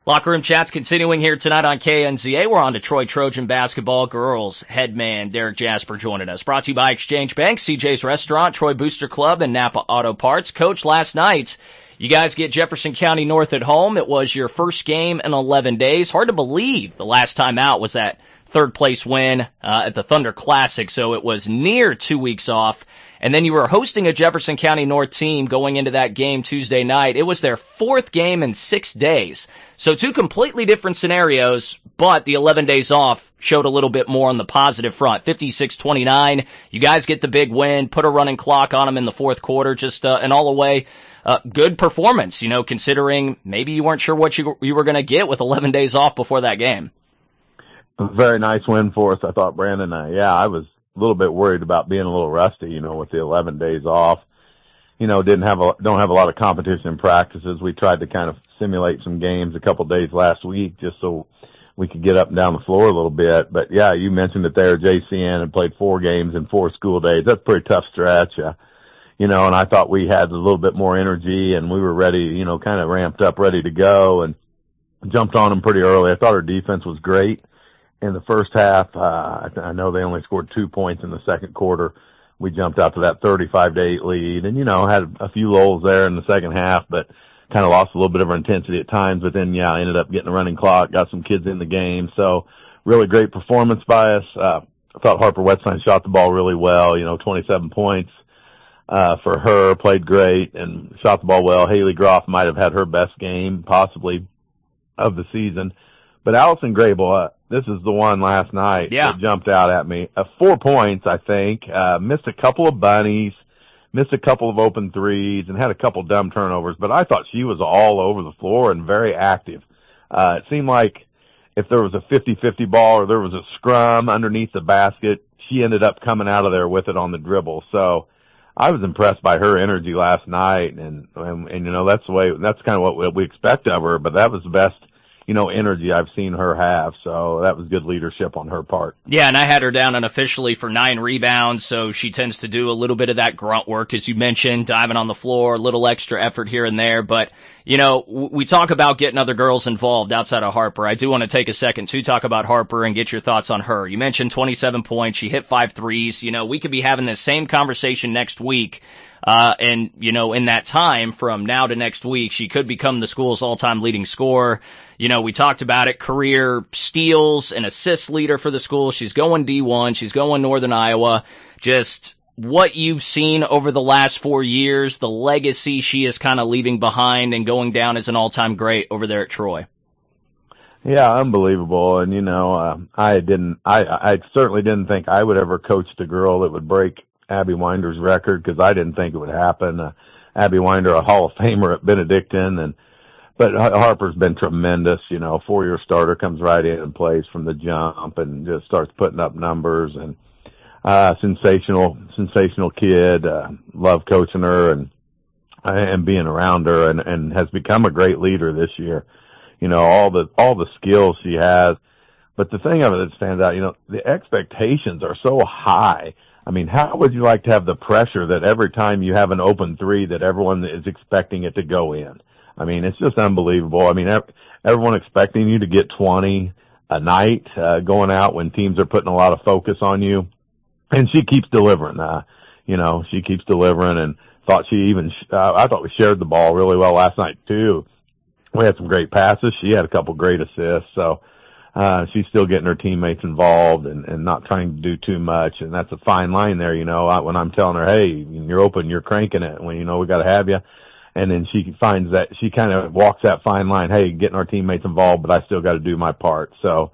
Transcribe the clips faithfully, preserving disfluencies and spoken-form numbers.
Locker Room Chat's continuing here tonight on K N Z A. We're on to Troy Trojan basketball. Girls head man Derek Jasper joining us. Brought to you by Exchange Bank, C J's Restaurant, Troy Booster Club, and Napa Auto Parts. Coach, last night, you guys get Jefferson County North at home. It was your first game in eleven days. Hard to believe the last time out was that third-place win uh, at the Thunder Classic, so it was near two weeks off. And then you were hosting a Jefferson County North team going into that game Tuesday night. It was their fourth game in six days. So two completely different scenarios, but the eleven days off showed a little bit more on the positive front. fifty-six twenty-nine, you guys get the big win, put a running clock on them in the fourth quarter, just uh, an all-the-way uh, good performance, you know, considering maybe you weren't sure what you, you were going to get with eleven days off before that game. A very nice win for us, I thought, Brandon. Uh, yeah, I was a little bit worried about being a little rusty, you know, with the eleven days off. You know, didn't have a, don't have a lot of competition in practices. We tried to kind of simulate some games a couple of days last week just so we could get up and down the floor a little bit. But yeah, you mentioned it there. J C N had played four games in four school days. That's a pretty tough stretch. Uh, you know, and I thought we had a little bit more energy and we were ready, you know, kind of ramped up, ready to go, and jumped on them pretty early. I thought our defense was great in the first half. Uh, I know they only scored two points in the second quarter. We jumped out to that thirty-five to eight lead and, you know, had a few lulls there in the second half, but kind of lost a little bit of our intensity at times. But then, yeah, I ended up getting a running clock, got some kids in the game. So really great performance by us. Uh, I thought Harper Wetzstein shot the ball really well, you know, twenty-seven points, uh, for her, played great and shot the ball well. Haley Groff might have had her best game possibly of the season. But Allison Grable, uh, this is the one last night yeah. that jumped out at me. Uh, four points, I think. Uh, missed a couple of bunnies, missed a couple of open threes, and had a couple dumb turnovers. But I thought she was all over the floor and very active. Uh, it seemed like if there was a fifty-fifty ball or there was a scrum underneath the basket, she ended up coming out of there with it on the dribble. So I was impressed by her energy last night. And, and, and you know, that's the way, that's kind of what we expect of her. But that was the best, you know, energy I've seen her have. So that was good leadership on her part. Yeah, and I had her down unofficially for nine rebounds, so she tends to do a little bit of that grunt work, as you mentioned, diving on the floor, a little extra effort here and there. But, you know, we talk about getting other girls involved outside of Harper. I do want to take a second to talk about Harper and get your thoughts on her. You mentioned twenty-seven points. She hit five threes. You know, we could be having this same conversation next week. Uh, and, you know, in that time from now to next week, she could become the school's all-time leading scorer. You know, we talked about it, career steals and assists leader for the school. She's going D one. She's going Northern Iowa. Just what you've seen over the last four years, the legacy she is kind of leaving behind and going down as an all-time great over there at Troy. Yeah, unbelievable. And, you know, uh, I didn't, I, I certainly didn't think I would ever coach the girl that would break Abby Winder's record, because I didn't think it would happen. Uh, Abby Winder, a Hall of Famer at Benedictine, and but Harper's been tremendous. You know, four-year starter, comes right in and plays from the jump and just starts putting up numbers. And uh, sensational, sensational kid. Uh, love coaching her and and being around her, and and has become a great leader this year. You know, all the all the skills she has. But the thing of it that stands out, you know, the expectations are so high. I mean, how would you like to have the pressure that every time you have an open three that everyone is expecting it to go in? I mean, it's just unbelievable. I mean, everyone expecting you to get twenty a night, uh, going out when teams are putting a lot of focus on you. And she keeps delivering, uh, you know, she keeps delivering, and thought she even, uh, I thought we shared the ball really well last night too. We had some great passes. She had a couple great assists. So, Uh, she's still getting her teammates involved and, and not trying to do too much. And that's a fine line there, you know, I, when I'm telling her, hey, you're open, you're cranking it, when, you know, we got to have you. And then she finds that she kind of walks that fine line, hey, getting our teammates involved, but I still got to do my part. So,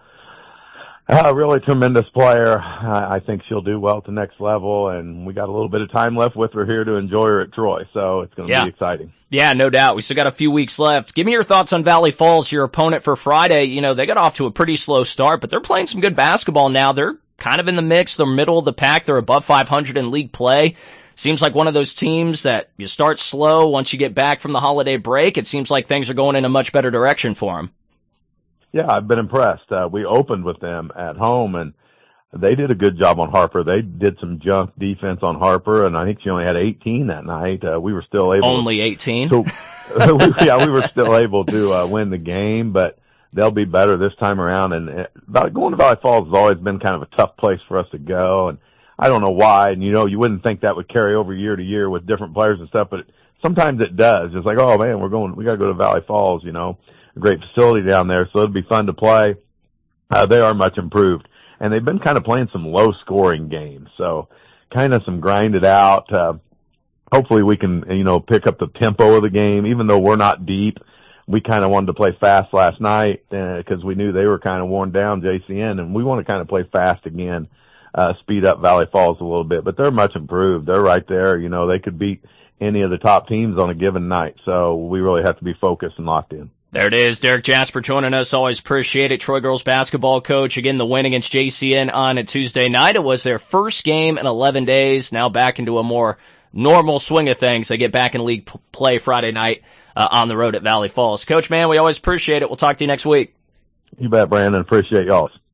uh, really tremendous player. I, I think she'll do well at the next level, and we got a little bit of time left with her here to enjoy her at Troy. So it's going to yeah. be exciting. Yeah, no doubt. We still got a few weeks left. Give me your thoughts on Valley Falls, your opponent for Friday. You know, they got off to a pretty slow start, but they're playing some good basketball now. They're kind of in the mix. They're middle of the pack. They're above five hundred in league play. Seems like one of those teams that you start slow. Once you get back from the holiday break, it seems like things are going in a much better direction for them. Yeah, I've been impressed. Uh, we opened with them at home, and they did a good job on Harper. They did some junk defense on Harper, and I think she only had eighteen that night. Uh, we were still able only eighteen. To, yeah, we were still able to uh, win the game. But they'll be better this time around. And uh, going to Valley Falls has always been kind of a tough place for us to go, and I don't know why. And, you know, you wouldn't think that would carry over year to year with different players and stuff, but it, sometimes it does. It's like, oh, man, we're going, we got to go to Valley Falls, you know, a great facility down there, so it'd be fun to play. Uh, they are much improved. And they've been kind of playing some low-scoring games, so kind of some grinded out. Uh, hopefully we can, you know, pick up the tempo of the game, even though we're not deep. We kind of wanted to play fast last night because uh, we knew they were kind of worn down, J C N, and we want to kind of play fast again, uh, speed up Valley Falls a little bit. But they're much improved. They're right there. You know, they could beat any of the top teams on a given night, so we really have to be focused and locked in. There it is. Derek Jasper joining us. Always appreciate it. Troy girls basketball coach. Again, the win against J C N on a Tuesday night. It was their first game in eleven days. Now back into a more normal swing of things. They get back in league p- play Friday night uh, on the road at Valley Falls. Coach, man, we always appreciate it. We'll talk to you next week. You bet, Brandon. Appreciate y'all.